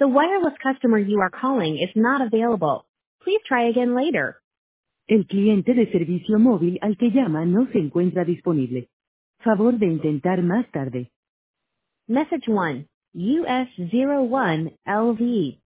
The wireless customer you are calling is not available. Please try again later. El cliente de servicio móvil al que llama no se encuentra disponible. Favor de intentar más tarde. Message 1, US01 LV.